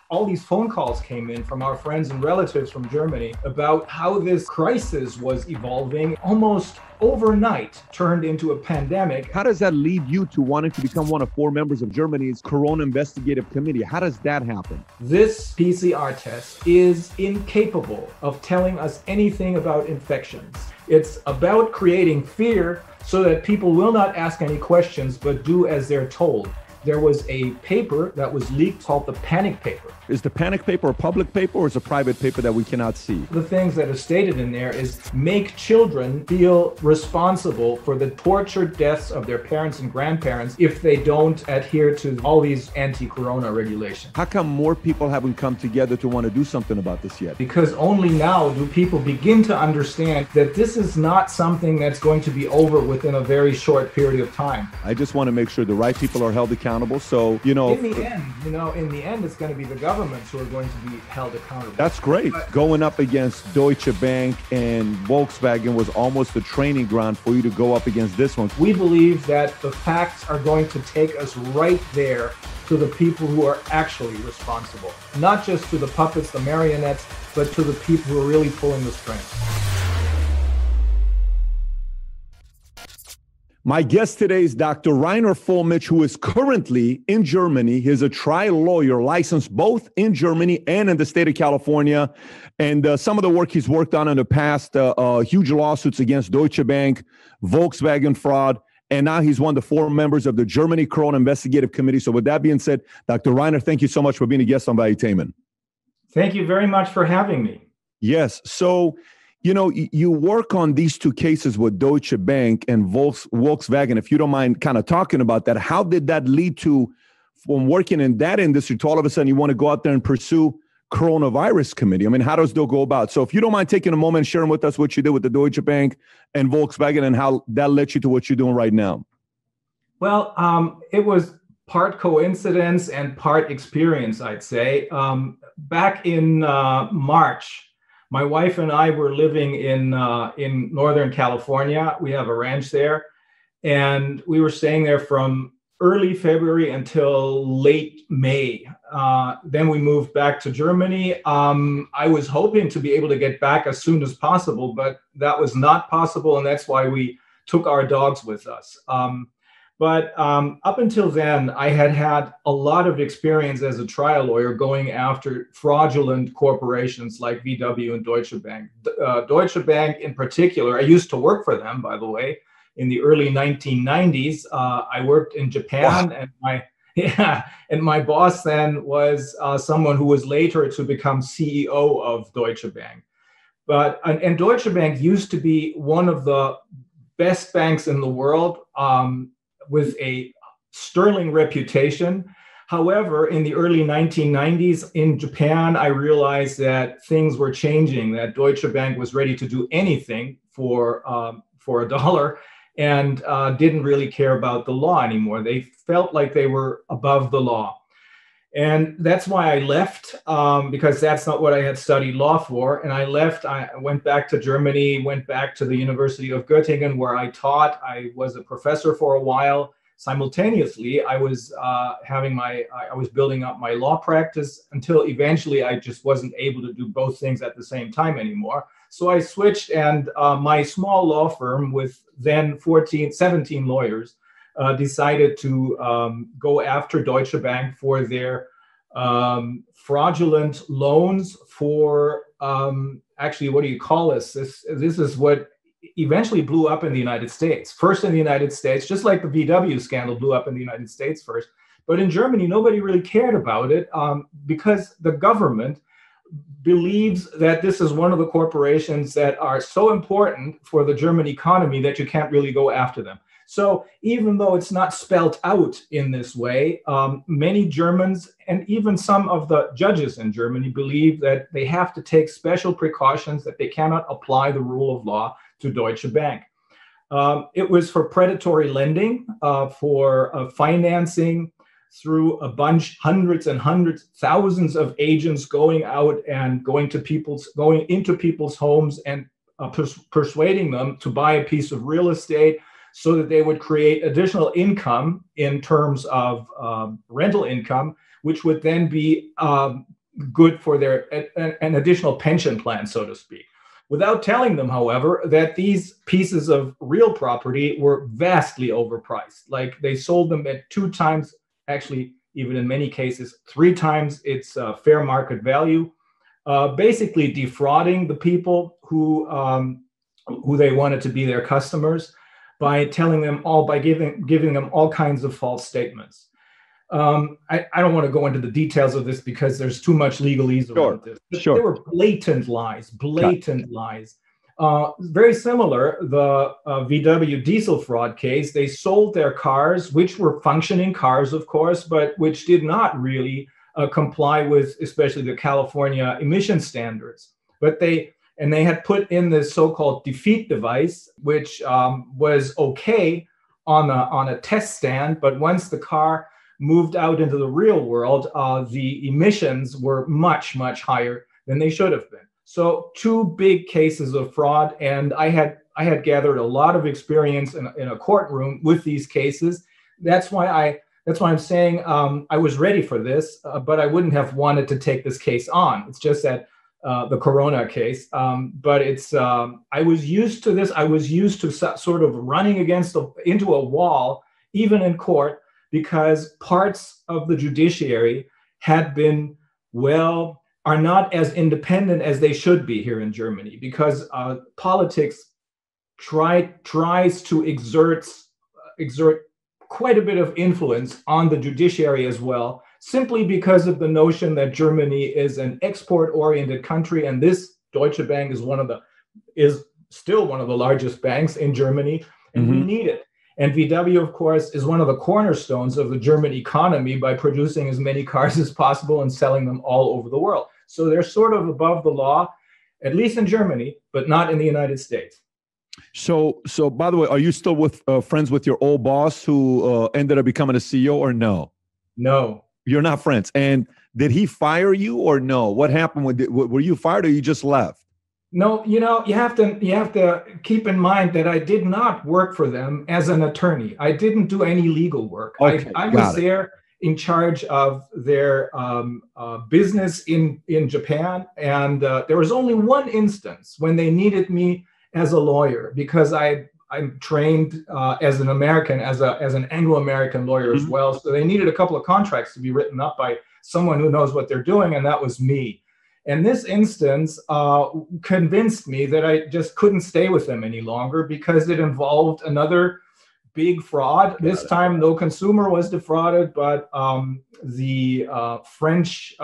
all these phone calls came in from our friends and relatives from Germany about how this crisis was evolving almost overnight, turned into a pandemic. How does that lead you to wanting to become one of 4 members of Germany's Corona Investigative Committee? How does that happen? This PCR test is incapable of telling us anything about infections. It's about creating fear so that people will not ask any questions, but do as they're told. There was a paper that was leaked called the panic paper. Is the panic paper a public paper or is it a private paper that we cannot see? The things that are stated in there is make children feel responsible for the tortured deaths of their parents and grandparents if they don't adhere to all these anti-corona regulations. How come more people haven't come together to want to do something about this yet? Because only now do people begin to understand that this is not something that's going to be over within a very short period of time. I just want to make sure the right people are held accountable. So, in the end, it's going to be the governments who are going to be held accountable. That's great. But going up against Deutsche Bank and Volkswagen was almost a training ground for you to go up against this one. We believe that the facts are going to take us right there to the people who are actually responsible. Not just to the puppets, the marionettes, but to the people who are really pulling the strings. My guest today is Dr. Rainer Fullmich, who is currently in Germany. He's a trial lawyer licensed both in Germany and in the state of California. And some of the work he's worked on in the past, huge lawsuits against Deutsche Bank, Volkswagen fraud, and now he's one of the 4 members of the Germany Corona Investigative Committee. So with that being said, Dr. Rainer, thank you so much for being a guest on Valuetainment. Thank you very much for having me. Yes. So, you work on these 2 cases with Deutsche Bank and Volkswagen. If you don't mind kind of talking about that, how did that lead to, from working in that industry, to all of a sudden you want to go out there and pursue coronavirus committee? I mean, how does that go about? So if you don't mind taking a moment and sharing with us what you did with the Deutsche Bank and Volkswagen and how that led you to what you're doing right now. Well, it was part coincidence and part experience, I'd say. Back in March, my wife and I were living in Northern California. We have a ranch there, and we were staying there from early February until late May. Then we moved back to Germany. I was hoping to be able to get back as soon as possible, but that was not possible, and that's why we took our dogs with us. But up until then, I had a lot of experience as a trial lawyer going after fraudulent corporations like VW and Deutsche Bank. Deutsche Bank in particular, I used to work for them, by the way, in the early 1990s. I worked in Japan, wow. and my boss then was someone who was later to become CEO of Deutsche Bank. And Deutsche Bank used to be one of the best banks in the world, with a sterling reputation. However, in the early 1990s in Japan, I realized that things were changing, that Deutsche Bank was ready to do anything for a dollar and didn't really care about the law anymore. They felt like they were above the law. And that's why I left, because that's not what I had studied law for. And I left, I went back to Germany, went back to the University of Göttingen, where I taught. I was a professor for a while. Simultaneously, I was building up my law practice until eventually I just wasn't able to do both things at the same time anymore. So I switched, and my small law firm with then 17 lawyers decided to go after Deutsche Bank for their fraudulent loans for, actually, what do you call this? This is what eventually blew up in the United States. First in the United States, just like the VW scandal blew up in the United States first. But in Germany, nobody really cared about it because the government believes that this is one of the corporations that are so important for the German economy that you can't really go after them. So even though it's not spelled out in this way, many Germans and even some of the judges in Germany believe that they have to take special precautions, that they cannot apply the rule of law to Deutsche Bank. It was for predatory lending, for financing through a bunch, hundreds and hundreds, thousands of agents going out and going into people's homes and persuading them to buy a piece of real estate so that they would create additional income in terms of rental income, which would then be good for their an additional pension plan, so to speak, without telling them, however, that these pieces of real property were vastly overpriced. Like they sold them at 2 times, actually, even in many cases, 3 times its fair market value, basically defrauding the people who they wanted to be their customers by giving them all kinds of false statements. I don't want to go into the details of this because there's too much legalese around this. But Sure. There were blatant lies. Very similar, the VW diesel fraud case, they sold their cars, which were functioning cars, of course, but which did not really comply with especially the California emission standards. But they had put in this so-called defeat device, which was okay on a test stand, but once the car moved out into the real world, the emissions were much, much higher than they should have been. So 2 big cases of fraud, and I had gathered a lot of experience in a courtroom with these cases. That's why I'm saying I was ready for this, but I wouldn't have wanted to take this case on. It's just that the Corona case, but it's I was used to this. I was used to sort of running into a wall, even in court, because parts of the judiciary are not as independent as they should be here in Germany, because politics tries to exert quite a bit of influence on the judiciary as well, simply because of the notion that Germany is an export-oriented country, and this Deutsche Bank is still one of the largest banks in Germany, and we need it. And VW, of course, is one of the cornerstones of the German economy by producing as many cars as possible and selling them all over the world. So they're sort of above the law, at least in Germany, but not in the United States. So by the way, are you still friends with your old boss who ended up becoming a CEO, or no? No. You're not friends. And did he fire you or no? What happened? Were you fired or you just left? No, you have to keep in mind that I did not work for them as an attorney. I didn't do any legal work. Okay, I was there in charge of their business in Japan, and there was only one instance when they needed me as a lawyer, because I'm trained as an American, as an Anglo-American lawyer as well. So they needed a couple of contracts to be written up by someone who knows what they're doing, and that was me. And this instance convinced me that I just couldn't stay with them any longer, because it involved another big fraud. This time, no consumer was defrauded, but the French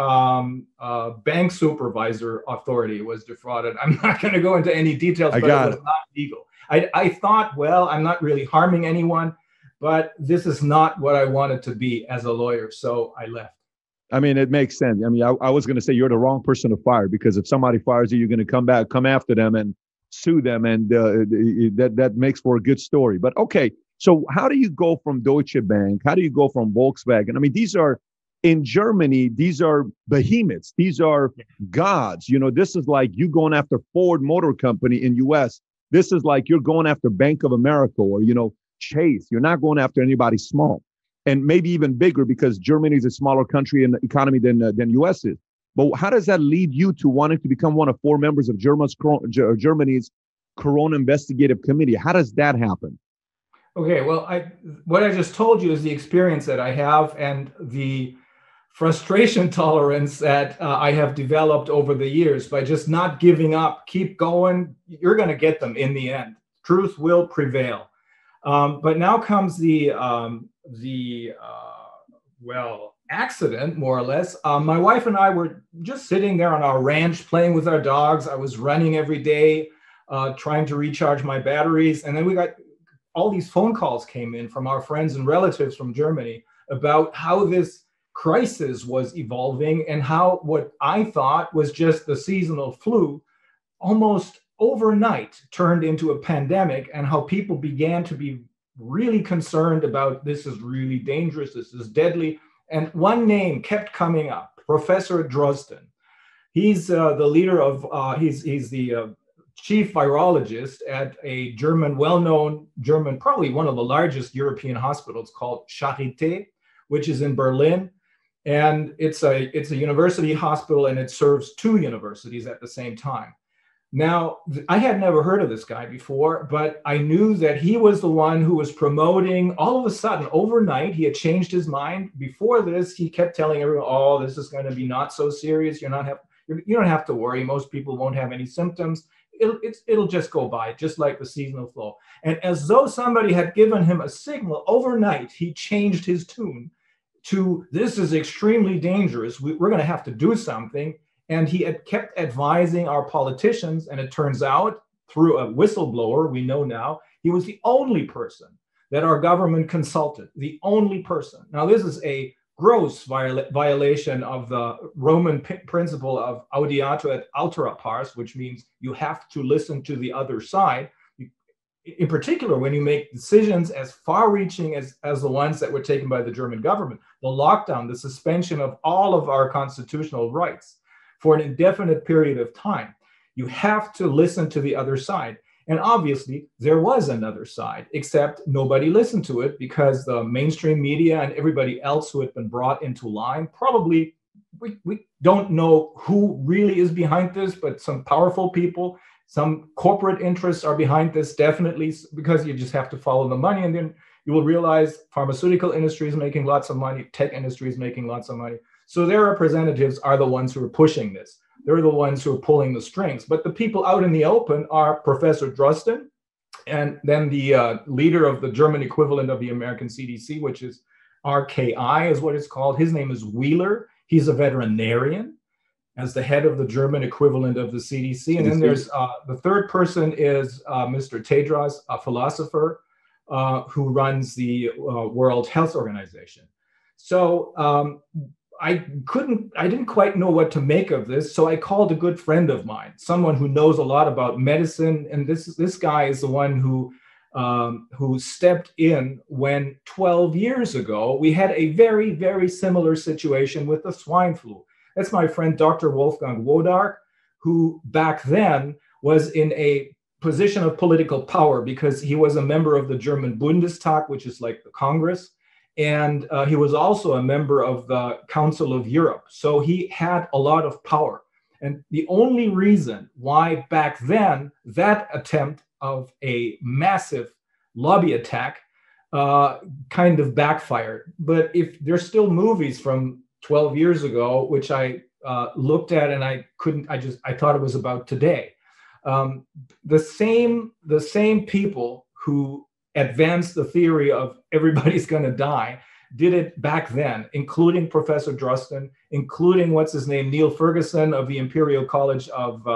bank supervisor authority was defrauded. I'm not going to go into any details, but it was not legal. I thought, well, I'm not really harming anyone, but this is not what I wanted to be as a lawyer, so I left. I mean, it makes sense. I mean, I was going to say you're the wrong person to fire, because if somebody fires you, you're going to come after them and sue them, and that makes for a good story. But okay, so how do you go from Deutsche Bank? How do you go from Volkswagen? I mean, in Germany, these are behemoths. These are gods. This is like you going after Ford Motor Company in U.S. This is like you're going after Bank of America or, Chase. You're not going after anybody small. And maybe even bigger, because Germany is a smaller country in the economy than U.S. is. But how does that lead you to wanting to become one of 4 members of Germany's Corona Investigative Committee? How does that happen? Okay, well, what I just told you is the experience that I have and the frustration tolerance that I have developed over the years by just not giving up. Keep going. You're going to get them in the end. Truth will prevail. But now comes the accident, more or less. My wife and I were just sitting there on our ranch playing with our dogs. I was running every day, trying to recharge my batteries. And then we got all these phone calls came in from our friends and relatives from Germany about how this crisis was evolving, and how what I thought was just the seasonal flu almost overnight turned into a pandemic, and how people began to be really concerned about, this is really dangerous, this is deadly. And one name kept coming up, Professor Drosten. He's the leader of, he's the chief virologist at a well-known German, probably one of the largest European hospitals, called Charité, which is in Berlin. And it's a university hospital, and it serves two universities at the same time. Now, I had never heard of this guy before, but I knew that he was the one who was promoting. All of a sudden, overnight, he had changed his mind. Before this, he kept telling everyone, "Oh, this is going to be not so serious. You don't have to worry. Most people won't have any symptoms. It'll just go by, just like the seasonal flu." And as though somebody had given him a signal overnight, he changed his tune to, "This is extremely dangerous. We're going to have to do something." And he had kept advising our politicians. And it turns out, through a whistleblower, we know now, he was the only person that our government consulted, the only person. Now, this is a gross violation of the Roman principle of audiatur et altera pars, which means you have to listen to the other side. In particular, when you make decisions as far-reaching as the ones that were taken by the German government, the lockdown, the suspension of all of our constitutional rights for an indefinite period of time, you have to listen to the other side. And obviously, there was another side, except nobody listened to it because the mainstream media and everybody else who had been brought into line, probably, we don't know who really is behind this, but some powerful people, some corporate interests are behind this, definitely, because you just have to follow the money. And then you will realize pharmaceutical industry is making lots of money, tech industry is making lots of money. So their representatives are the ones who are pushing this. They're the ones who are pulling the strings. But the people out in the open are Professor Drosten, and then the leader of the German equivalent of the American CDC, which is RKI is what it's called. His name is Wheeler. He's a veterinarian as the head of the German equivalent of the CDC. And then there's the third person is Mr. Tedros, a philosopher who runs the World Health Organization. So I didn't quite know what to make of this. So I called a good friend of mine, someone who knows a lot about medicine. And this guy is the one who stepped in when 12 years ago, we had a very, very similar situation with the swine flu. That's my friend, Dr. Wolfgang Wodark, who back then was in a position of political power because he was a member of the German Bundestag, which is like the Congress. And he was also a member of the Council of Europe. So he had a lot of power. And the only reason why back then that attempt of a massive lobby attack kind of backfired. But if there's still movies from 12 years ago, which I looked at and I thought it was about today. The same people who advanced the theory of everybody's going to die did it back then, including Professor Drosten, including what's his name, Neil Ferguson of the Imperial College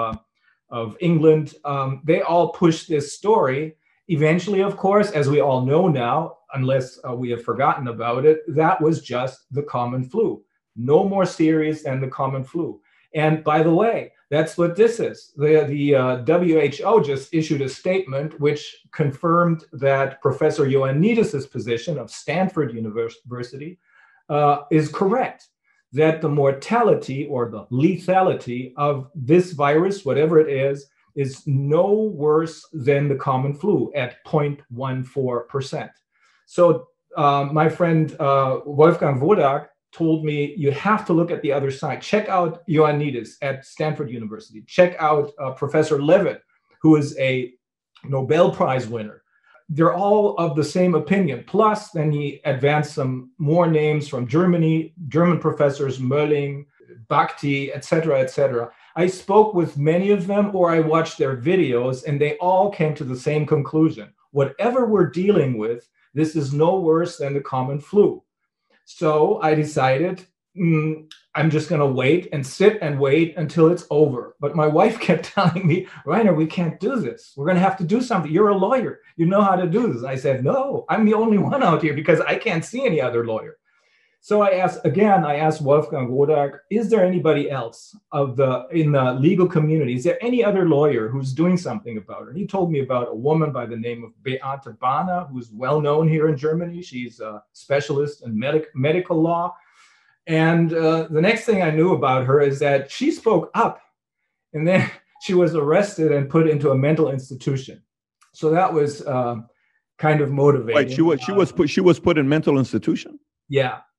of England. They all pushed this story. Eventually, of course, as we all know now, unless we have forgotten about it, that was just the common flu. No more serious than the common flu. And by the way, that's what this is. The WHO just issued a statement which confirmed that Professor Ioannidis' position of Stanford University is correct, that the mortality or the lethality of this virus, whatever it is no worse than the common flu at 0.14%. So my friend Wolfgang Wodark told me, you have to look at the other side. Check out Ioannidis at Stanford University. Check out Professor Levitt, who is a Nobel Prize winner. They're all of the same opinion. Plus, then he advanced some more names from Germany, German professors, Mölling, Bhakti, et cetera, et cetera. I spoke with many of them, or I watched their videos, and they all came to the same conclusion. Whatever we're dealing with, this is no worse than the common flu. So I decided I'm just going to wait and sit and wait until it's over. But my wife kept telling me, Reiner, we can't do this. We're going to have to do something. You're a lawyer. You know how to do this. I said, no, I'm the only one out here because I can't see any other lawyer. So I asked Wolfgang Wodark, is there anybody else in the legal community? Is there any other lawyer who's doing something about it? And he told me about a woman by the name of Beate Bahner, who's well known here in Germany. She's a specialist in medical law. And the next thing I knew about her is that she spoke up, and then she was arrested and put into a mental institution. So that was kind of motivating. Wait, she was put in mental institution? Yeah.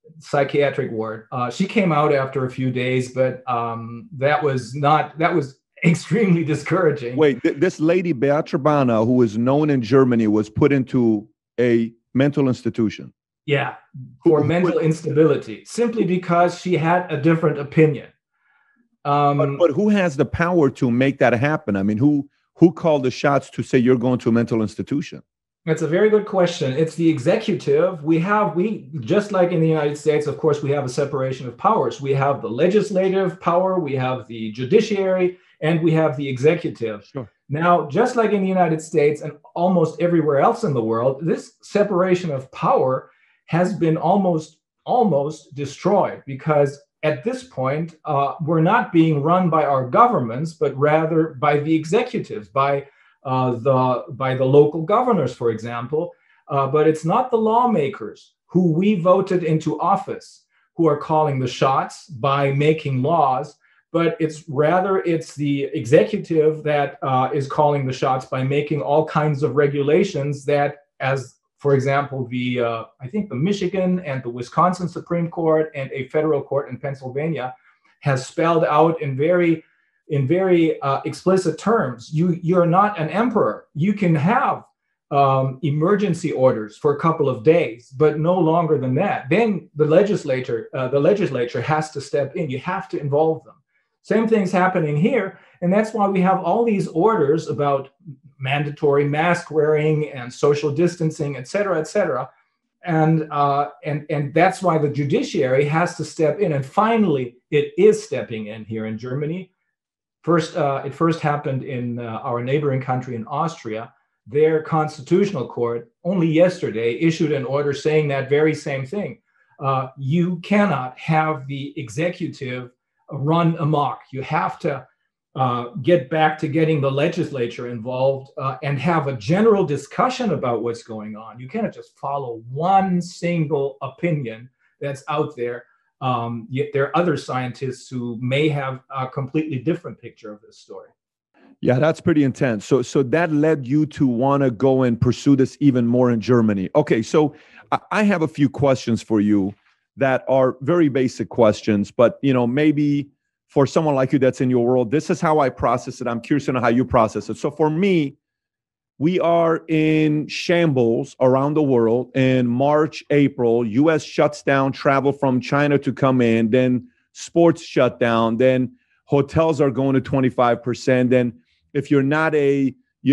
psychiatric ward. She came out after a few days, but that was extremely discouraging. Wait, this lady Beatrice, who is known in Germany, was put into a mental institution. Yeah, for mental instability, simply because she had a different opinion. But who has the power to make that happen? I mean, who called the shots to say you're going to a mental institution? That's a very good question. It's the executive. We just like in the United States, of course, we have a separation of powers. We have the legislative power, we have the judiciary, and we have the executive. Sure. Now, just like in the United States and almost everywhere else in the world, this separation of power has been almost destroyed, because at this point, we're not being run by our governments, but rather by the executives, by the local governors, for example. But it's not the lawmakers who we voted into office who are calling the shots by making laws, but it's the executive that is calling the shots by making all kinds of regulations that, as for example, I think the Michigan and the Wisconsin Supreme Court and a federal court in Pennsylvania has spelled out in very explicit terms. You're not an emperor. You can have emergency orders for a couple of days, but no longer than that. Then the legislature has to step in. You have to involve them. Same thing's happening here, and that's why we have all these orders about mandatory mask wearing and social distancing, et cetera, and that's why the judiciary has to step in. And finally, it is stepping in here in Germany. It first happened in our neighboring country in Austria. Their constitutional court only yesterday issued an order saying that very same thing. You cannot have the executive run amok. You have to get back to getting the legislature involved and have a general discussion about what's going on. You cannot just follow one single opinion that's out there. Yet there are other scientists who may have a completely different picture of this story. Yeah, that's pretty intense. So that led you to want to go and pursue this even more in Germany. Okay, so I have a few questions for you that are very basic questions, but maybe for someone like you that's in your world, this is how I process it. I'm curious to know how you process it. So for me, we are in shambles around the world. In March, April, U.S. shuts down travel from China to come in. Then sports shut down. Then hotels are going to 25%. Then if you're not what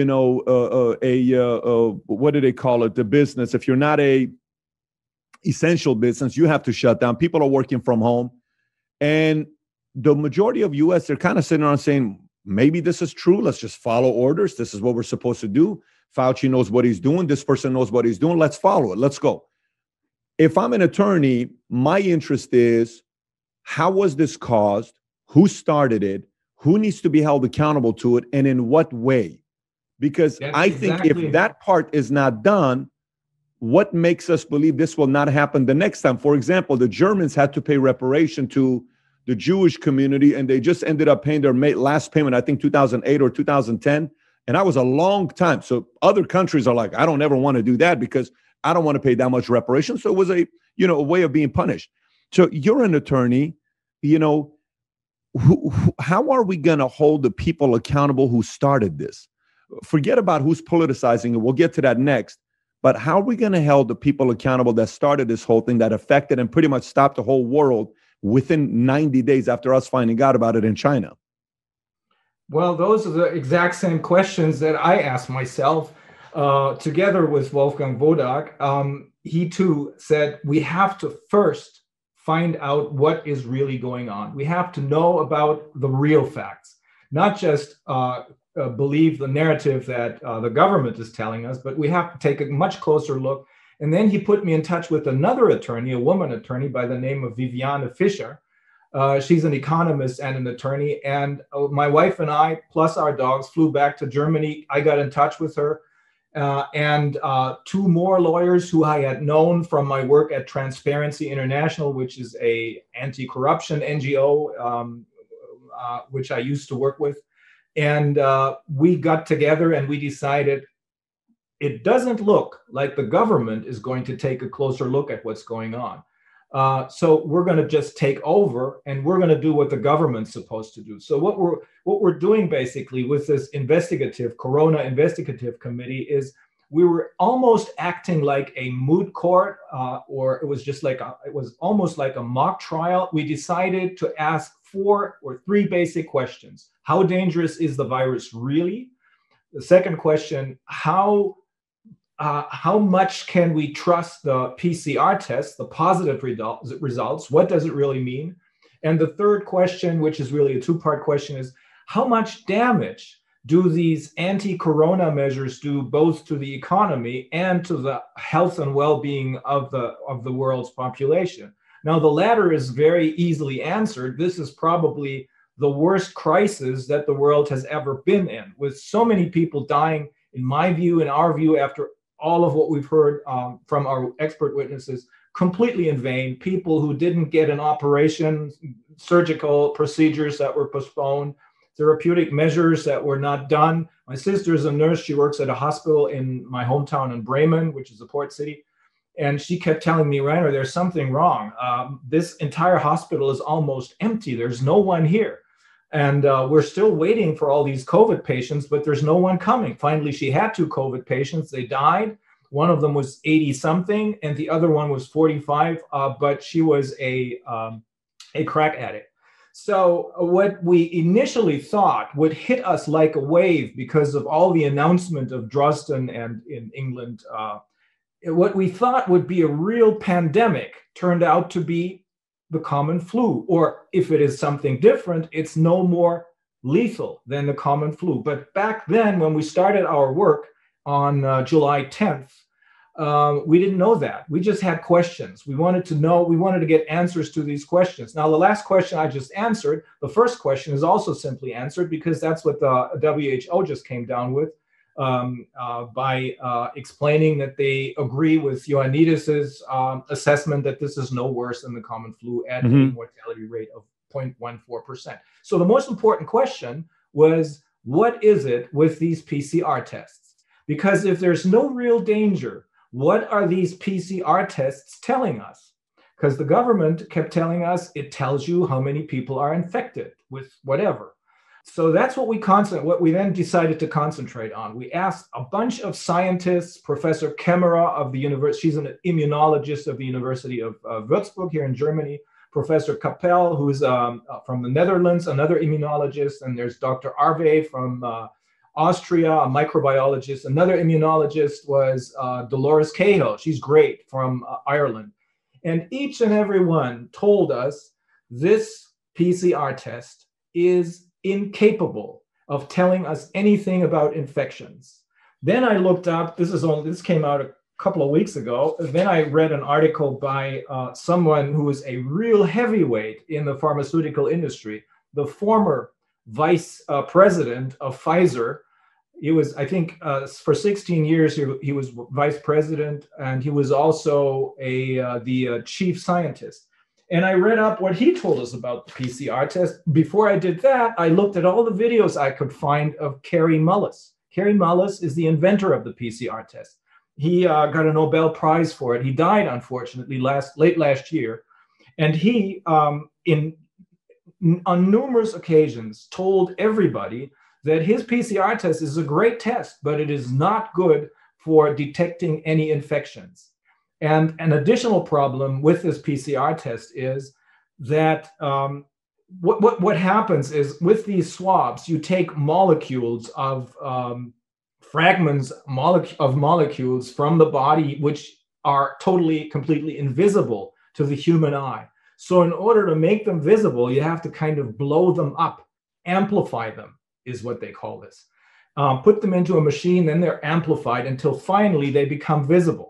do they call it? The business. If you're not a essential business, you have to shut down. People are working from home. And the majority of U.S., they're kind of sitting around saying, maybe this is true. Let's just follow orders. This is what we're supposed to do. Fauci knows what he's doing. This person knows what he's doing. Let's follow it. Let's go. If I'm an attorney, my interest is, how was this caused? Who started it? Who needs to be held accountable to it? And in what way? Because I think if that part is not done, what makes us believe this will not happen the next time? For example, the Germans had to pay reparation to the Jewish community, and they just ended up paying their last payment, I think 2008 or 2010. And that was a long time. So other countries are like, I don't ever want to do that because I don't want to pay that much reparation. So it was a way of being punished. So you're an attorney, how are we going to hold the people accountable who started this? Forget about who's politicizing it. We'll get to that next. But how are we going to hold the people accountable that started this whole thing, that affected and pretty much stopped the whole world within 90 days after us finding out about it in China? Well, those are the exact same questions that I asked myself together with Wolfgang Wodak. He too said, we have to first find out what is really going on. We have to know about the real facts, not just believe the narrative that the government is telling us, but we have to take a much closer look. And then he put me in touch with another attorney, a woman attorney by the name of Viviane Fischer. She's an economist and an attorney. And my wife and I, plus our dogs, flew back to Germany. I got in touch with her. And two more lawyers who I had known from my work at Transparency International, which is a anti-corruption NGO, which I used to work with. And we got together and we decided it doesn't look like the government is going to take a closer look at what's going on. So we're going to just take over and we're going to do what the government's supposed to do. So what we're doing basically with this Corona investigative committee is we were almost acting like a moot court, or it was almost like a mock trial. We decided to ask 4 or 3 basic questions. How dangerous is the virus really? The second question, how much can we trust the PCR test, the positive results? What does it really mean? And the third question, which is really a 2-part question, is how much damage do these anti-corona measures do both to the economy and to the health and well-being of the world's population? Now, the latter is very easily answered. This is probably the worst crisis that the world has ever been in, with so many people dying, in my view, in our view, after all of what we've heard from our expert witnesses, completely in vain. People who didn't get an operation, surgical procedures that were postponed, therapeutic measures that were not done. My sister is a nurse. She works at a hospital in my hometown in Bremen, which is a port city. And she kept telling me, Reiner, there's something wrong. This entire hospital is almost empty. There's no one here. And we're still waiting for all these COVID patients, but there's no one coming. Finally, she had 2 COVID patients. They died. One of them was 80 something and the other one was 45, but she was a crack addict. So what we initially thought would hit us like a wave because of all the announcement of Drosten and in England, what we thought would be a real pandemic turned out to be the common flu, or if it is something different, it's no more lethal than the common flu. But back then, when we started our work on July 10th, we didn't know that. We just had questions. We wanted to get answers to these questions. Now, the last question I just answered, the first question is also simply answered because that's what the WHO just came down with by explaining that they agree with Ioannidis's assessment that this is no worse than the common flu at a mortality rate of 0.14%. So the most important question was, what is it with these PCR tests? Because if there's no real danger, what are these PCR tests telling us? Because the government kept telling us it tells you how many people are infected with whatever. So that's what we then decided to concentrate on. We asked a bunch of scientists, Professor Kemmerer of the university, she's an immunologist of the University of Würzburg here in Germany, Professor Kapel, who's from the Netherlands, another immunologist, and there's Dr. Arve from Austria, a microbiologist. Another immunologist was Dolores Cahill. She's great, from Ireland. And each and every one told us this PCR test is incapable of telling us anything about infections. Then I looked up, this came out a couple of weeks ago. Then I read an article by someone who is a real heavyweight in the pharmaceutical industry, the former vice president of Pfizer. He was, I think, for 16 years, he was vice president, and he was also the chief scientist. And I read up what he told us about the PCR test. Before I did that, I looked at all the videos I could find of Kary Mullis. Kary Mullis is the inventor of the PCR test. He got a Nobel Prize for it. He died, unfortunately, late last year. And he, on numerous occasions, told everybody that his PCR test is a great test, but it is not good for detecting any infections. And an additional problem with this PCR test is that what happens is with these swabs, you take molecules of fragments of molecules from the body, which are completely invisible to the human eye. So in order to make them visible, you have to kind of blow them up, amplify them is what they call this. Put them into a machine, then they're amplified until finally they become visible.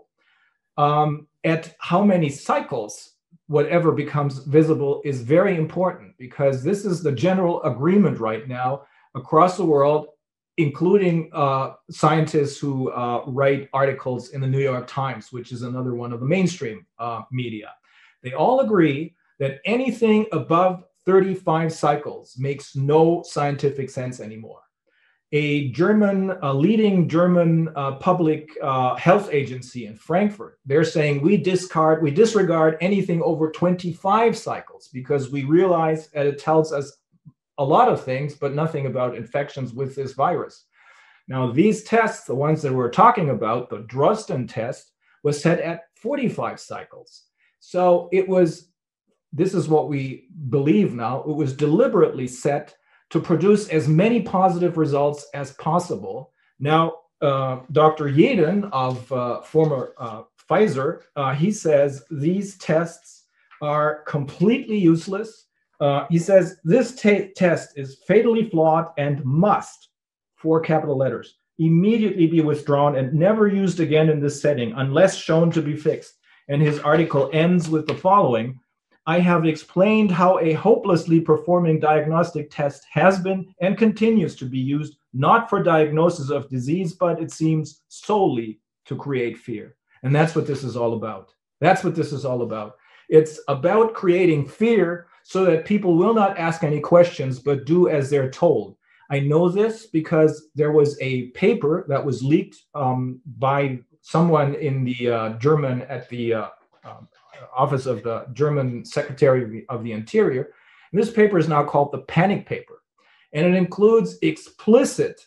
At how many cycles whatever becomes visible is very important, because this is the general agreement right now across the world, including scientists who write articles in the New York Times, which is another one of the mainstream media. They all agree that anything above 35 cycles makes no scientific sense anymore. a leading German public health agency in Frankfurt. They're saying we disregard anything over 25 cycles because we realize that it tells us a lot of things, but nothing about infections with this virus. Now, these tests, the ones that we're talking about, the Drosten test, was set at 45 cycles. So this is what we believe now, it was deliberately set to produce as many positive results as possible. Now, Dr. Jeden of former Pfizer, he says these tests are completely useless. He says this test is fatally flawed and must, 4 capital letters, immediately be withdrawn and never used again in this setting unless shown to be fixed. And his article ends with the following: I have explained how a hopelessly performing diagnostic test has been and continues to be used not for diagnosis of disease, but it seems solely to create fear. And that's what this is all about. That's what this is all about. It's about creating fear so that people will not ask any questions, but do as they're told. I know this because there was a paper that was leaked by someone in the German, at the office of the German Secretary of the Interior. And this paper is now called the Panic Paper. And it includes explicit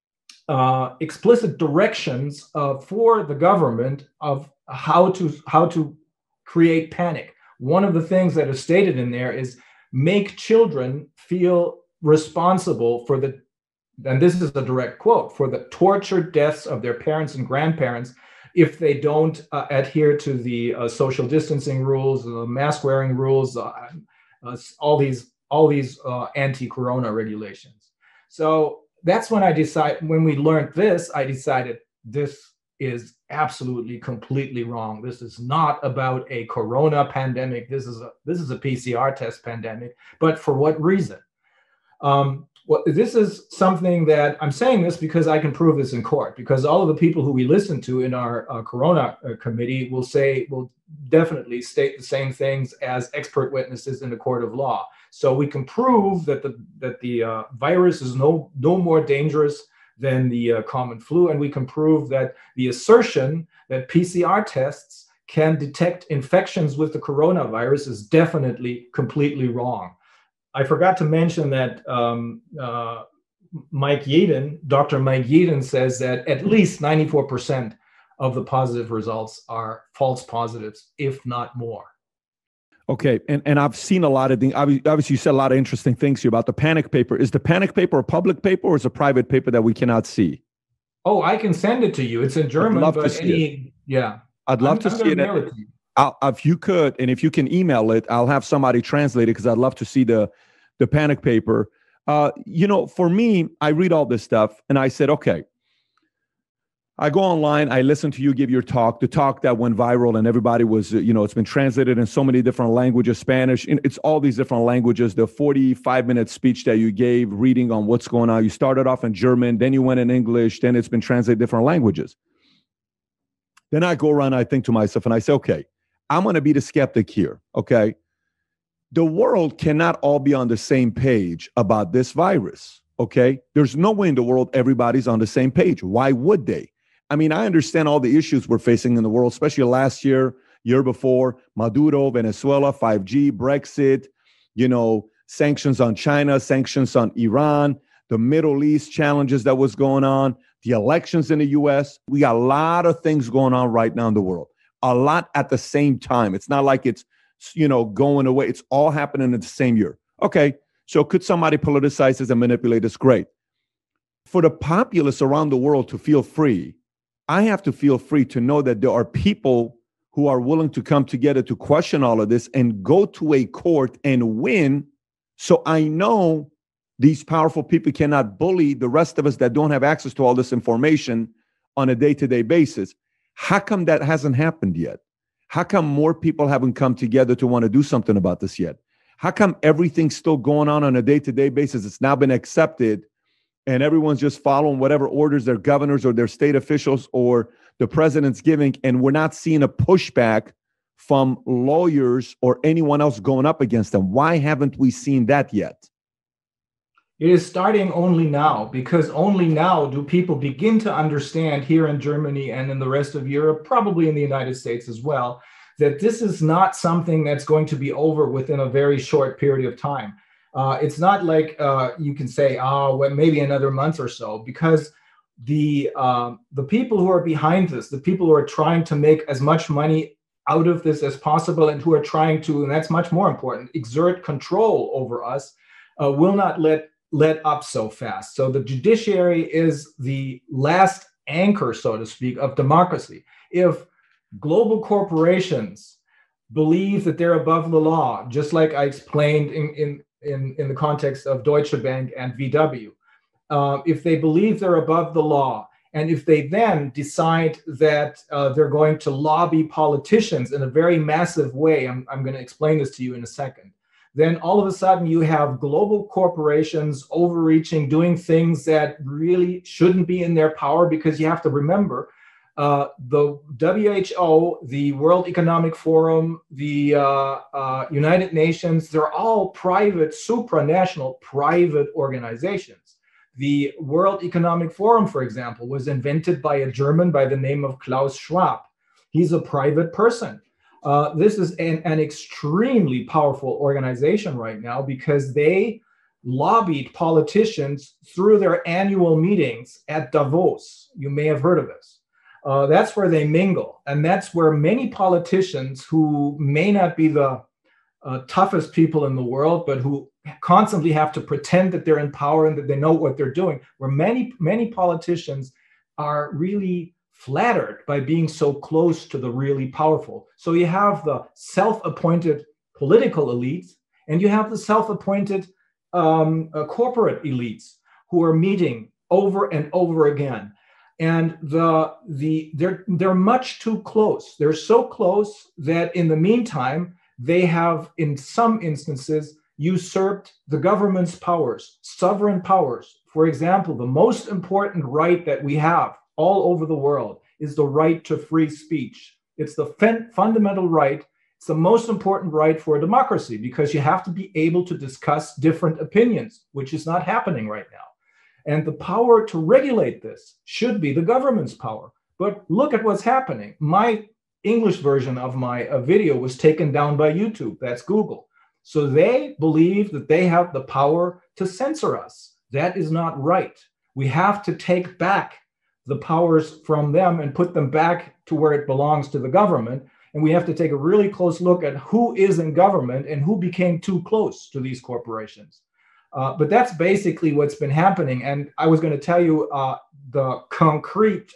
directions for the government of how to create panic. One of the things that is stated in there is make children feel responsible for and this is a direct quote, for the tortured deaths of their parents and grandparents if they don't adhere to the social distancing rules, the mask wearing rules, all these anti-corona regulations. So that's when when we learned this, I decided this is absolutely completely wrong. This is not about a corona pandemic. This is a PCR test pandemic. But for what reason? This is something that I'm saying this because I can prove this in court, because all of the people who we listen to in our corona committee will definitely state the same things as expert witnesses in the court of law. So we can prove that the virus is no more dangerous than the common flu, and we can prove that the assertion that PCR tests can detect infections with the coronavirus is definitely completely wrong. I forgot to mention that Mike Jeden, Dr. Mike Jeden, says that at least 94% of the positive results are false positives, if not more. Okay, and I've seen a lot of things. Obviously, you said a lot of interesting things here about the Panic Paper. Is the Panic Paper a public paper or is it a private paper that we cannot see? Oh, I can send it to you. It's in German. I'd love to see it. Yeah. I'd love to see it. If you could, and if you can email it, I'll have somebody translate it because I'd love to see the Panic Paper. For me, I read all this stuff and I said, okay, I go online, I listen to you give your talk, the talk that went viral and everybody was, it's been translated in so many different languages, Spanish, it's all these different languages, the 45-minute speech that you gave, reading on what's going on. You started off in German, then you went in English, then it's been translated different languages. Then I go around, I think to myself and I say, okay, I'm going to be the skeptic here, okay? The world cannot all be on the same page about this virus, okay? There's no way in the world everybody's on the same page. Why would they? I mean, I understand all the issues we're facing in the world, especially last year before, Maduro, Venezuela, 5G, Brexit, sanctions on China, sanctions on Iran, the Middle East challenges that was going on, the elections in the U.S. We got a lot of things going on right now in the world, a lot at the same time. It's not like it's, going away. It's all happening in the same year. Okay, so could somebody politicize this and manipulate this? Great. For the populace around the world to feel free, I have to feel free to know that there are people who are willing to come together to question all of this and go to a court and win. So I know these powerful people cannot bully the rest of us that don't have access to all this information on a day-to-day basis. How come that hasn't happened yet? How come more people haven't come together to want to do something about this yet? How come everything's still going on a day-to-day basis? It's now been accepted and everyone's just following whatever orders their governors or their state officials or the president's giving, and we're not seeing a pushback from lawyers or anyone else going up against them. Why haven't we seen that yet? It is starting only now, because only now do people begin to understand here in Germany and in the rest of Europe, probably in the United States as well, that this is not something that's going to be over within a very short period of time. It's not like you can say, oh, well, maybe another month or so, because the people who are behind this, the people who are trying to make as much money out of this as possible, and who are trying to, and that's much more important, exert control over us, will not let up so fast. So the judiciary is the last anchor, so to speak, of democracy. If global corporations believe that they're above the law, just like I explained in the context of Deutsche Bank and VW, if they believe they're above the law, and if they then decide that they're going to lobby politicians in a very massive way, I'm going to explain this to you in a second, then all of a sudden you have global corporations overreaching, doing things that really shouldn't be in their power, because you have to remember the WHO, the World Economic Forum, the United Nations, they're all private, supranational private organizations. The World Economic Forum, for example, was invented by a German by the name of Klaus Schwab. He's a private person. This is an extremely powerful organization right now, because they lobbied politicians through their annual meetings at Davos. You may have heard of this. That's where they mingle. And that's where many politicians who may not be the toughest people in the world, but who constantly have to pretend that they're in power and that they know what they're doing, where many politicians are really flattered by being so close to the really powerful. So you have the self-appointed political elites, and you have the self-appointed corporate elites who are meeting over and over again. And they're much too close. They're so close that in the meantime, they have, in some instances, usurped the government's powers, sovereign powers. For example, the most important right that we have all over the world is the right to free speech. It's the fundamental right. It's the most important right for a democracy, because you have to be able to discuss different opinions, which is not happening right now. And the power to regulate this should be the government's power. But look at what's happening. My English version of my video was taken down by YouTube. That's Google. So they believe that they have the power to censor us. That is not right. We have to take back the powers from them and put them back to where it belongs, to the government. And we have to take a really close look at who is in government and who became too close to these corporations. But that's basically what's been happening. And I was going to tell you the concrete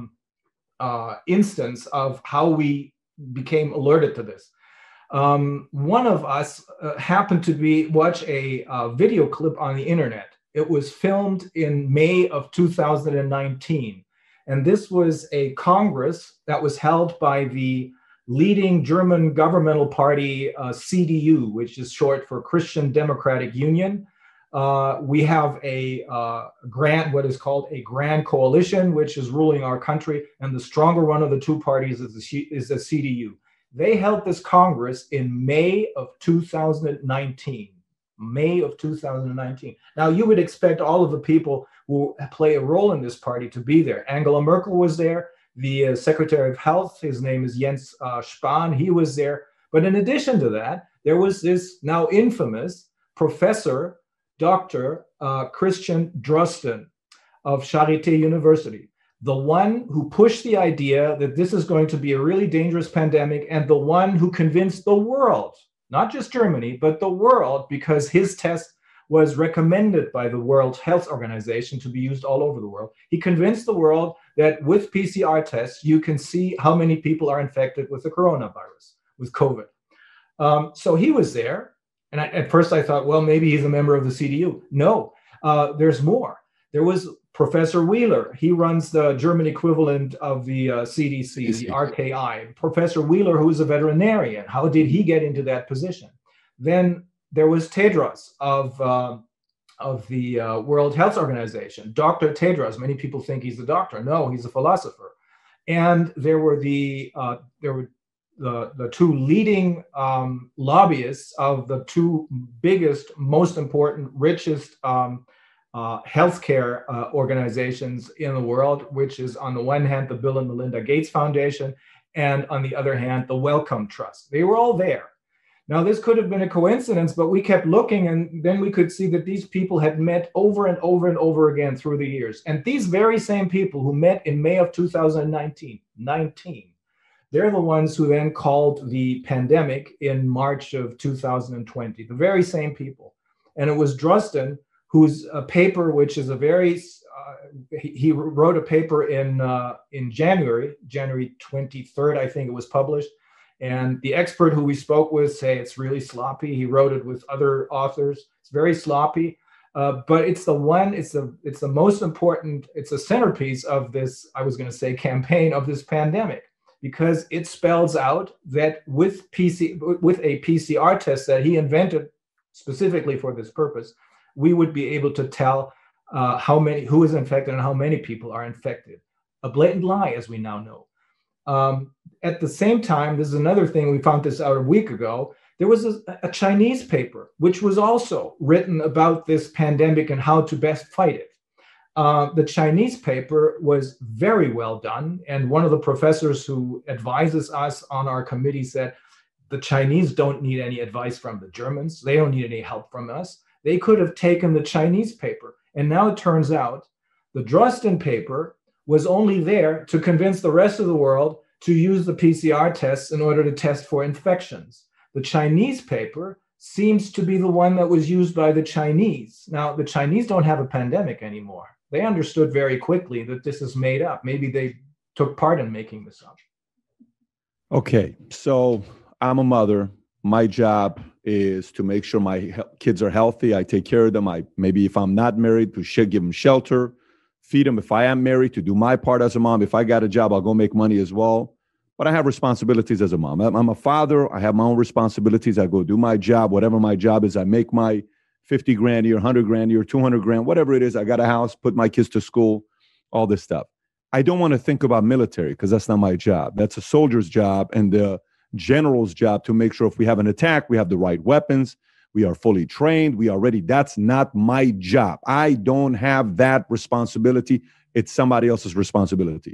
instance of how we became alerted to this. One of us happened to watch a video clip on the internet. It was filmed in May of 2019. And this was a Congress that was held by the leading German governmental party, CDU, which is short for Christian Democratic Union. We have what is called a grand coalition, which is ruling our country. And the stronger one of the two parties is the CDU. They held this Congress in May of 2019. May of 2019. Now, you would expect all of the people who play a role in this party to be there. Angela Merkel was there. The Secretary of Health, his name is Jens Spahn, he was there. But in addition to that, there was this now infamous Professor, Dr. Christian Drosten of Charité University, the one who pushed the idea that this is going to be a really dangerous pandemic, and the one who convinced the world, not just Germany, but the world, because his test was recommended by the World Health Organization to be used all over the world. He convinced the world that with PCR tests, you can see how many people are infected with the coronavirus, with COVID. So he was there. And at first I thought, well, maybe he's a member of the CDU. No, there's more. There was Professor Wheeler. He runs the German equivalent of the CDC, the RKI. Professor Wheeler, who is a veterinarian. How did he get into that position? Then there was Tedros of the World Health Organization. Dr. Tedros, many people think he's a doctor. No, he's a philosopher. And there were the two leading lobbyists of the two biggest, most important, richest healthcare organizations in the world, which is on the one hand, the Bill and Melinda Gates Foundation, and on the other hand, the Wellcome Trust. They were all there. Now, this could have been a coincidence, but we kept looking, and then we could see that these people had met over and over and over again through the years. And these very same people who met in May of 2019, they're the ones who then called the pandemic in March of 2020, the very same people. And it was Drosten, whose paper, which is a very, he wrote a paper in January 23rd, I think it was published. And the expert who we spoke with say it's really sloppy. He wrote it with other authors. It's very sloppy, but it's the one. It's the most important. It's a centerpiece of this. I was going to say campaign of this pandemic, because it spells out that with a PCR test that he invented specifically for this purpose, we would be able to tell who is infected and how many people are infected. A blatant lie, as we now know. At the same time, this is another thing, we found this out a week ago, there was a Chinese paper, which was also written about this pandemic and how to best fight it. The Chinese paper was very well done. And one of the professors who advises us on our committee said, the Chinese don't need any advice from the Germans. They don't need any help from us. They could have taken the Chinese paper. And now it turns out the Drosten paper was only there to convince the rest of the world to use the PCR tests in order to test for infections. The Chinese paper seems to be the one that was used by the Chinese. Now, the Chinese don't have a pandemic anymore. They understood very quickly that this is made up. Maybe they took part in making this up. Okay, so I'm a mother. My job is to make sure my kids are healthy. I take care of them. Maybe if I'm not married, to give them shelter, feed them. If I am married, to do my part as a mom. If I got a job, I'll go make money as well. But I have responsibilities as a mom. I'm a father. I have my own responsibilities. I go do my job, whatever my job is. I make my 50 grand a year, 100 grand a year, 200 grand, whatever it is. I got a house, put my kids to school, all this stuff. I don't want to think about military because that's not my job. That's a soldier's job and the general's job to make sure if we have an attack, we have the right weapons, we are fully trained, we are ready. That's not my job. I don't have that responsibility. It's somebody else's responsibility.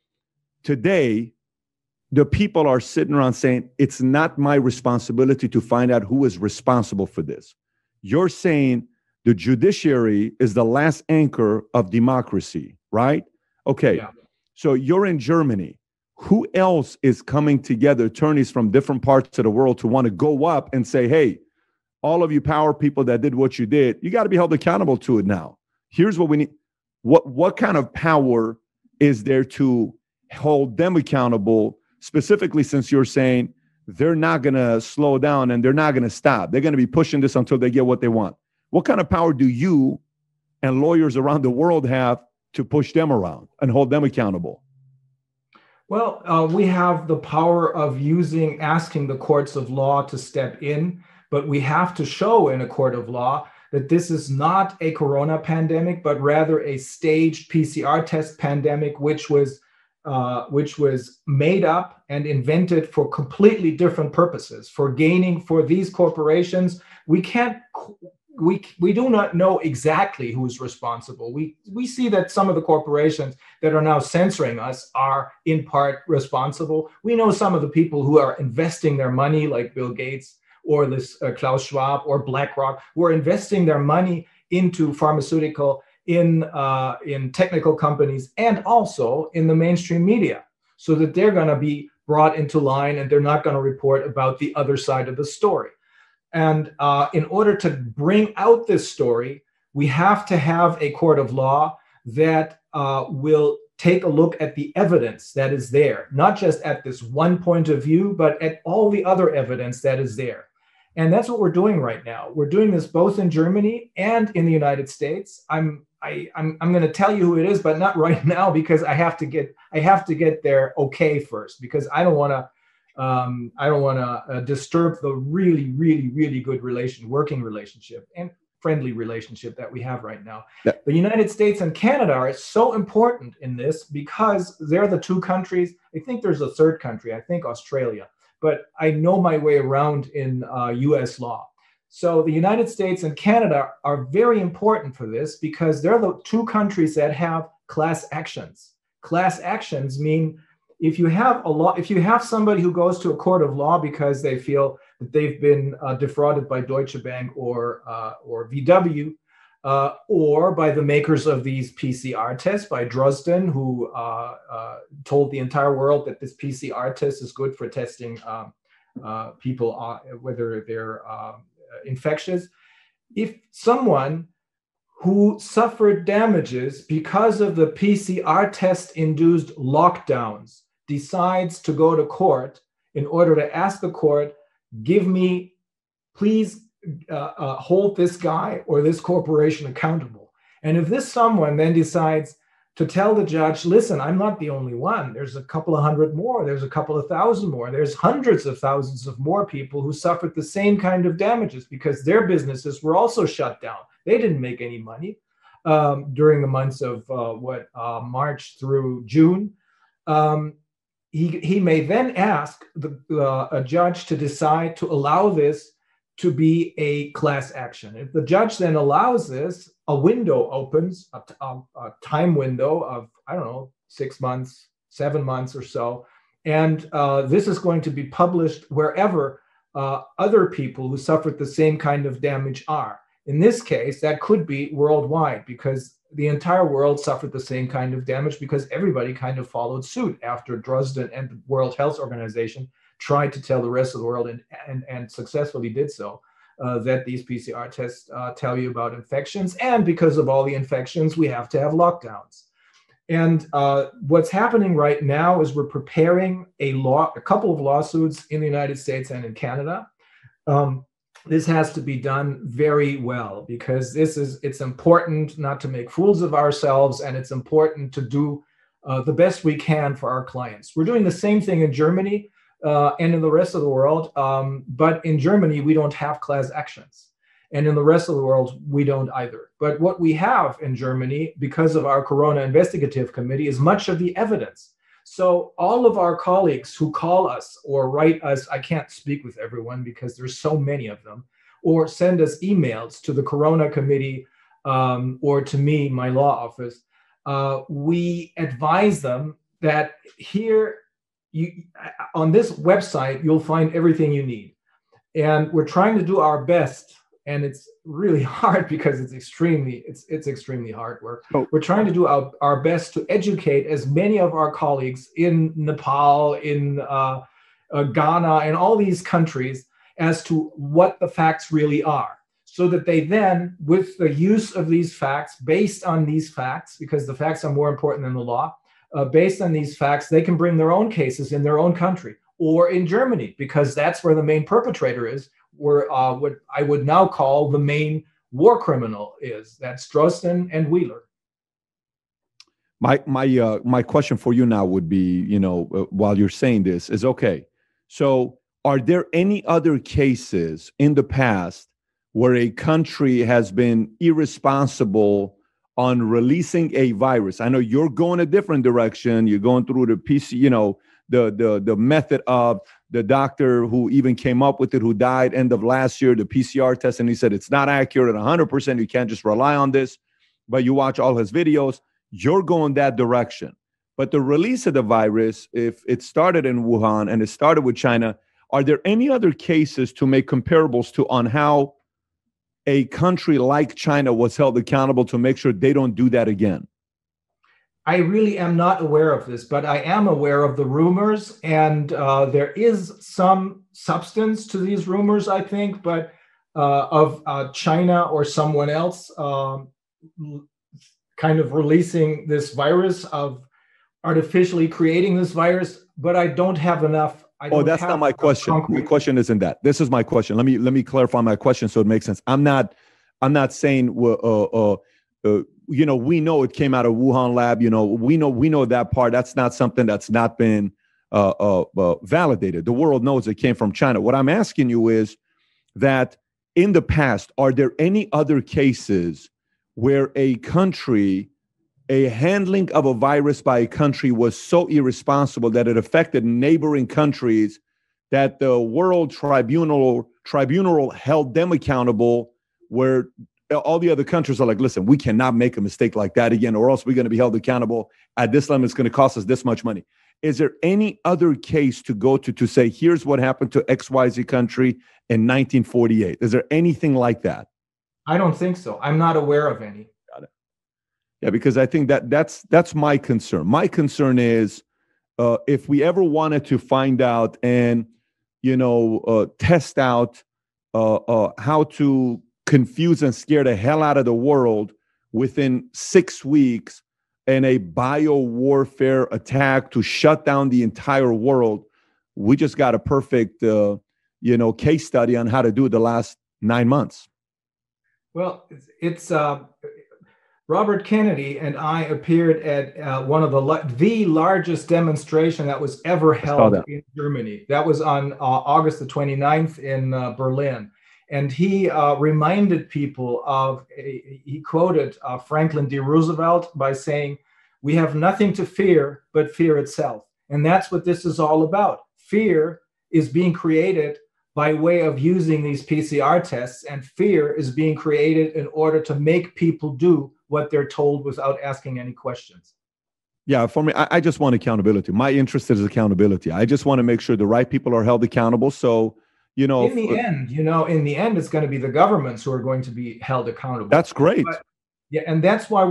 Today, the people are sitting around saying, it's not my responsibility to find out who is responsible for this. You're saying the judiciary is the last anchor of democracy, right? Okay, yeah. So you're in Germany. Who else is coming together, attorneys from different parts of the world, to want to go up and say, hey, all of you power people that did what you did, you got to be held accountable to it now. Here's what we need. What kind of power is there to hold them accountable, specifically since you're saying they're not going to slow down and they're not going to stop. They're going to be pushing this until they get what they want. What kind of power do you and lawyers around the world have to push them around and hold them accountable? Well, we have the power of asking the courts of law to step in, but we have to show in a court of law that this is not a corona pandemic, but rather a staged PCR test pandemic, which was made up and invented for completely different purposes, for gaining for these corporations. We do not know exactly who's responsible. We see that some of the corporations that are now censoring us are in part responsible. We know some of the people who are investing their money, like Bill Gates or this Klaus Schwab or BlackRock, who are investing their money into pharmaceutical, in technical companies, and also in the mainstream media, so that they're going to be brought into line and they're not going to report about the other side of the story. And in order to bring out this story, we have to have a court of law that will take a look at the evidence that is there, not just at this one point of view, but at all the other evidence that is there. And that's what we're doing right now. We're doing this both in Germany and in the United States. I'm going to tell you who it is, but not right now, because I have to get their okay first, because I don't want to disturb the really, really, really good working relationship and friendly relationship that we have right now. Yeah. The United States and Canada are so important in this because they're the two countries. I think there's a third country, I think Australia, but I know my way around in US law. So the United States and Canada are very important for this because they're the two countries that have class actions. Class actions mean if you have somebody who goes to a court of law because they feel that they've been defrauded by Deutsche Bank or VW, or by the makers of these PCR tests, by Drosten, who told the entire world that this PCR test is good for testing people whether they're infectious. If someone who suffered damages because of the PCR test induced lockdowns decides to go to court in order to ask the court, please hold this guy or this corporation accountable. And if this someone then decides to tell the judge, listen, I'm not the only one. There's a couple of hundred more. There's a couple of thousand more. There's hundreds of thousands of more people who suffered the same kind of damages because their businesses were also shut down. They didn't make any money during the months of March through June. He may then ask a judge to decide to allow this to be a class action. If the judge then allows this, a window opens, a time window of, 6 months, 7 months or so. And this is going to be published wherever other people who suffered the same kind of damage are. In this case, that could be worldwide because the entire world suffered the same kind of damage because everybody kind of followed suit after Drosten and the World Health Organization tried to tell the rest of the world and successfully did so, that these PCR tests tell you about infections. And because of all the infections, we have to have lockdowns. And what's happening right now is we're preparing a couple of lawsuits in the United States and in Canada. This has to be done very well because it's important not to make fools of ourselves, and it's important to do the best we can for our clients. We're doing the same thing in Germany and in the rest of the world, but in Germany, we don't have class actions. And in the rest of the world, we don't either. But what we have in Germany, because of our Corona Investigative Committee, is much of the evidence. So all of our colleagues who call us or write us, I can't speak with everyone because there's so many of them, or send us emails to the Corona Committee or to me, my law office, we advise them that here, on this website, you'll find everything you need. And we're trying to do our best. And it's really hard because it's extremely hard work. Oh. We're trying to do our best to educate as many of our colleagues in Nepal, in Ghana, and all these countries as to what the facts really are, so that they then, with the use of these facts, based on these facts, because the facts are more important than the law, based on these facts, they can bring their own cases in their own country or in Germany, because that's where the main perpetrator is, where what I would now call the main war criminal is. That's Drosten and Wheeler. My question for you now would be, while you're saying this, is okay. So, are there any other cases in the past where a country has been irresponsible on releasing a virus? I know you're going a different direction. You're going through the PC, the method of the doctor who even came up with it, who died end of last year, the PCR test, and he said it's not accurate at 100%. You can't just rely on this. But you watch all his videos, you're going that direction. But the release of the virus, if it started in Wuhan and it started with China, are there any other cases to make comparables to on how a country like China was held accountable to make sure they don't do that again? I really am not aware of this, but I am aware of the rumors, and there is some substance to these rumors, I think, but of China or someone else kind of releasing this virus, of artificially creating this virus, but I don't have enough. That's not my question. My question isn't that. This is my question. Let me clarify my question so it makes sense. I'm not saying we know it came out of Wuhan lab. We know that part. That's not something that's not been validated. The world knows it came from China. What I'm asking you is that in the past, are there any other cases where a handling of a virus by a country was so irresponsible that it affected neighboring countries that the World tribunal held them accountable, where all the other countries are like, listen, we cannot make a mistake like that again, or else we're going to be held accountable at this level. It's going to cost us this much money. Is there any other case to go to say, here's what happened to XYZ country in 1948? Is there anything like that? I don't think so. I'm not aware of any. Got it. Yeah, because I think that's my concern. My concern is if we ever wanted to find out and, test out how to confuse and scare the hell out of the world within 6 weeks in a bio-warfare attack to shut down the entire world, we just got a perfect, case study on how to do it the last 9 months. Well, it's Robert Kennedy and I appeared at one of the largest demonstration that was ever held in Germany. That was on August the 29th in Berlin. And he reminded people he quoted Franklin D. Roosevelt by saying, "We have nothing to fear but fear itself." And that's what this is all about. Fear is being created by way of using these PCR tests, and fear is being created in order to make people do what they're told without asking any questions. Yeah, for me, I just want accountability. My interest is accountability. I just want to make sure the right people are held accountable. So, in the end, it's going to be the governments who are going to be held accountable. That's great. Yeah, and that's why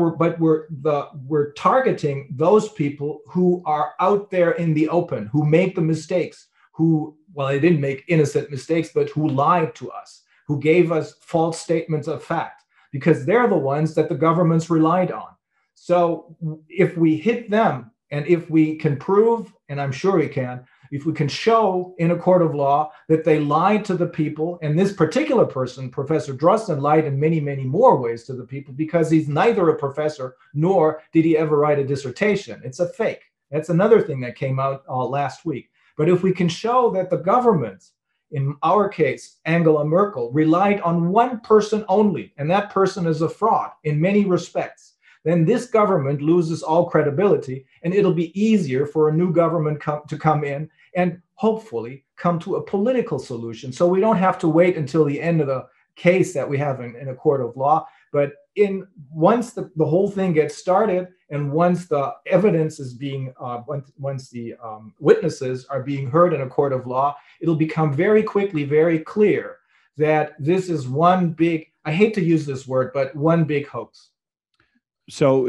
we're targeting those people who are out there in the open, who made the mistakes, they didn't make innocent mistakes, but who lied to us, who gave us false statements of fact, because they're the ones that the governments relied on. So if we hit them, and if we can prove, and I'm sure we can, if we can show in a court of law that they lied to the people, and this particular person, Professor Drosten, lied in many, many more ways to the people, because he's neither a professor nor did he ever write a dissertation. It's a fake. That's another thing that came out last week. But if we can show that the government, in our case, Angela Merkel, relied on one person only, and that person is a fraud in many respects, then this government loses all credibility, and it'll be easier for a new government to come in and hopefully come to a political solution. So we don't have to wait until the end of the case that we have in a court of law. But once the whole thing gets started, and once the evidence is being, once the witnesses are being heard in a court of law, it'll become very quickly very clear that this is one big, I hate to use this word, but one big hoax. So,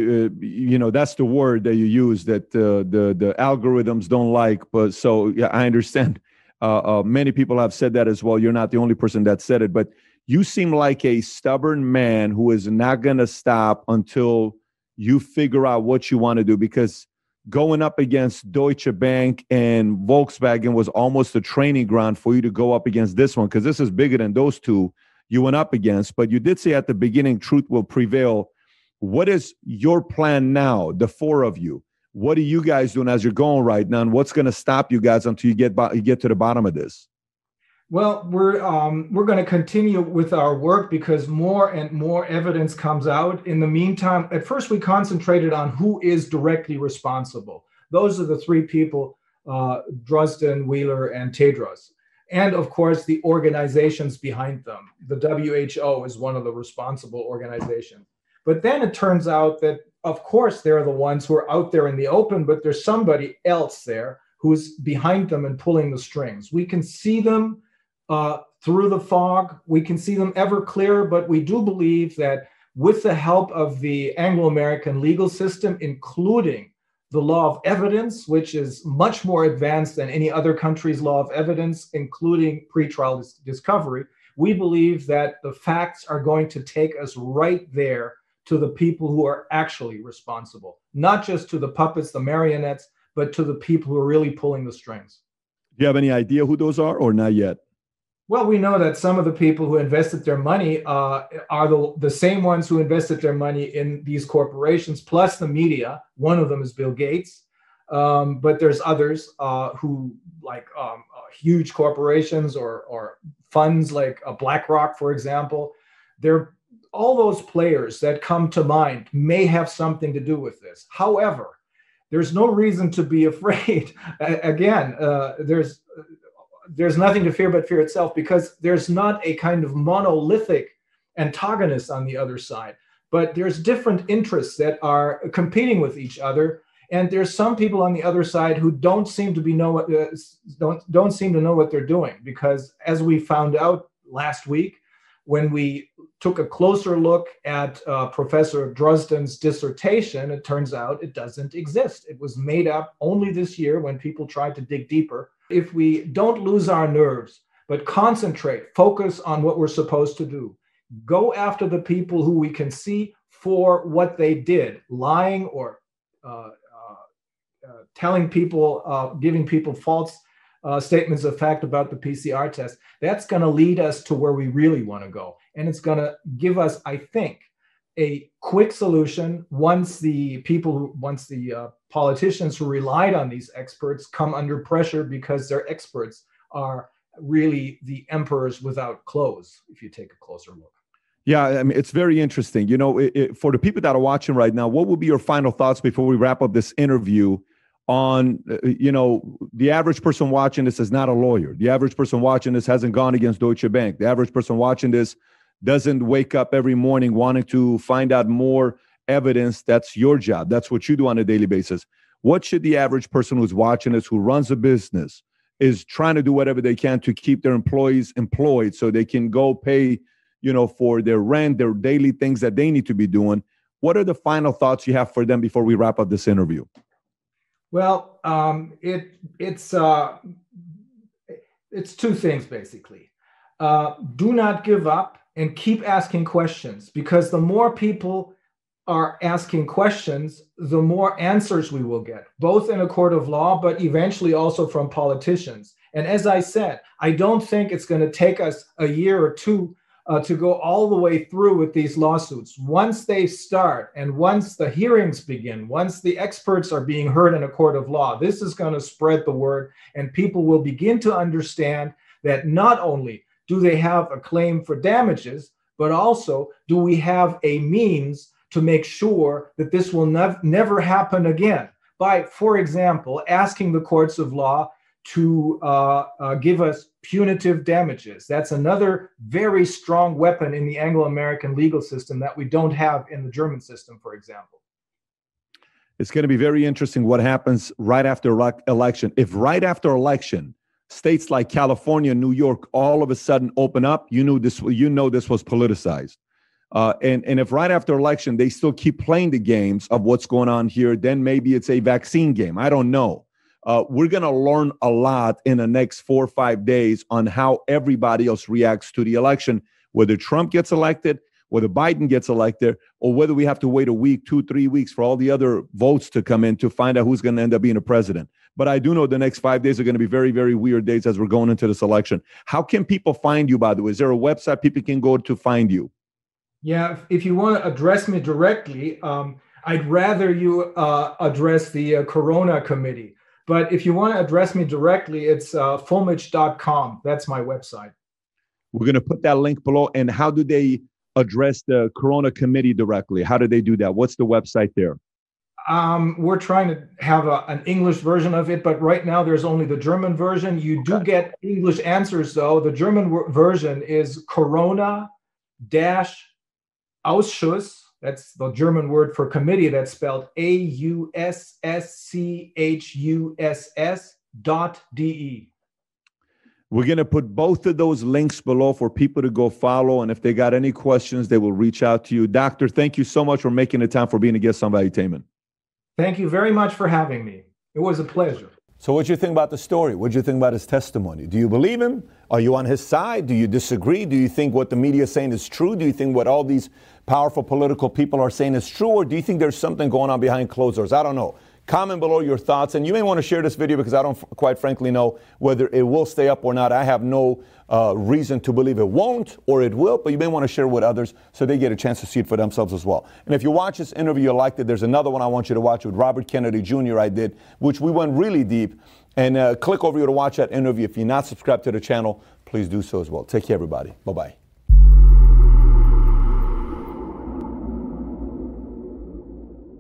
that's the word that you use that the algorithms don't like. But so, yeah, I understand. Many people have said that as well. You're not the only person that said it, but you seem like a stubborn man who is not going to stop until you figure out what you want to do, because going up against Deutsche Bank and Volkswagen was almost a training ground for you to go up against this one, because this is bigger than those two you went up against. But you did say at the beginning, truth will prevail. What is your plan now, the four of you? What are you guys doing as you're going right now? And what's going to stop you guys until you get to the bottom of this? Well, we're going to continue with our work because more and more evidence comes out. In the meantime, at first we concentrated on who is directly responsible. Those are the three people, Drosten, Wheeler, and Tedros. And of course, the organizations behind them. The WHO is one of the responsible organizations. But then it turns out that, of course, they're the ones who are out there in the open, but there's somebody else there who's behind them and pulling the strings. We can see them through the fog. We can see them ever clearer, but we do believe that with the help of the Anglo-American legal system, including the law of evidence, which is much more advanced than any other country's law of evidence, including pretrial discovery, we believe that the facts are going to take us right there to the people who are actually responsible, not just to the puppets, the marionettes, but to the people who are really pulling the strings. Do you have any idea who those are, or not yet? Well, we know that some of the people who invested their money are the same ones who invested their money in these corporations, plus the media. One of them is Bill Gates, but there's others who, like huge corporations or funds like BlackRock, for example. All those players that come to mind may have something to do with this. However, there's no reason to be afraid. Again, there's there's nothing to fear but fear itself, because there's not a kind of monolithic antagonist on the other side, but there's different interests that are competing with each other. And there's some people on the other side who don't seem to know what they're doing, because as we found out last week, when we took a closer look at Professor Drozden's dissertation, it turns out it doesn't exist. It was made up only this year when people tried to dig deeper. If we don't lose our nerves, but concentrate, focus on what we're supposed to do, go after the people who we can see for what they did, lying or telling people, giving people false statements of fact about the PCR test, that's going to lead us to where we really want to go. And it's going to give us, I think, a quick solution once the politicians who relied on these experts come under pressure, because their experts are really the emperors without clothes, if you take a closer look. Yeah, I mean, it's very interesting. You know, for the people that are watching right now, what would be your final thoughts before we wrap up this interview on, the average person watching this is not a lawyer. The average person watching this hasn't gone against Deutsche Bank. The average person watching this doesn't wake up every morning wanting to find out more evidence. That's your job. That's what you do on a daily basis. What should the average person who's watching this, who runs a business, is trying to do whatever they can to keep their employees employed so they can go pay, for their rent, their daily things that they need to be doing? What are the final thoughts you have for them before we wrap up this interview? Well, it's two things, basically. Do not give up and keep asking questions, because the more people are asking questions, the more answers we will get, both in a court of law, but eventually also from politicians. And as I said, I don't think it's going to take us a year or two to go all the way through with these lawsuits. Once they start, and once the hearings begin, once the experts are being heard in a court of law, this is going to spread the word, and people will begin to understand that not only do they have a claim for damages, but also do we have a means to make sure that this will never happen again by, for example, asking the courts of law to give us punitive damages. That's another very strong weapon in the Anglo-American legal system that we don't have in the German system, for example. It's going to be very interesting what happens right after election. If right after election, states like California, New York, all of a sudden open up, this was politicized. And if right after election, they still keep playing the games of what's going on here, then maybe it's a vaccine game. I don't know. We're going to learn a lot in the next 4 or 5 days on how everybody else reacts to the election, whether Trump gets elected, whether Biden gets elected, or whether we have to wait a week, 2, 3 weeks for all the other votes to come in to find out who's going to end up being a president. But I do know the next 5 days are going to be very, very weird days as we're going into this election. How can people find you, by the way? Is there a website people can go to find you? Yeah, if you want to address me directly, I'd rather you address the Corona Committee. But if you want to address me directly, it's Fulmich.com. That's my website. We're going to put that link below. And how do they address the Corona Committee directly? How do they do that? What's the website there? We're trying to have an English version of it, but right now there's only the German version. You do get English answers, though. The German version is Corona-Ausschuss. That's the German word for committee. That's spelled AUSSCHUSS.de. We're going to put both of those links below for people to go follow. And if they got any questions, they will reach out to you. Doctor, thank you so much for making the time for being a guest on Valuetainment. Thank you very much for having me. It was a pleasure. So what do you think about the story? What do you think about his testimony? Do you believe him? Are you on his side? Do you disagree? Do you think what the media is saying is true? Do you think what all these powerful political people are saying is true? Or do you think there's something going on behind closed doors? I don't know. Comment below your thoughts. And you may want to share this video because I don't quite frankly know whether it will stay up or not. I have no reason to believe it won't or it will, but you may want to share with others so they get a chance to see it for themselves as well. And if you watch this interview, you liked it, there's another one I want you to watch with Robert Kennedy Jr. I did, which we went really deep. And click over here to watch that interview. If you're not subscribed to the channel, please do so as well. Take care, everybody. Bye-bye.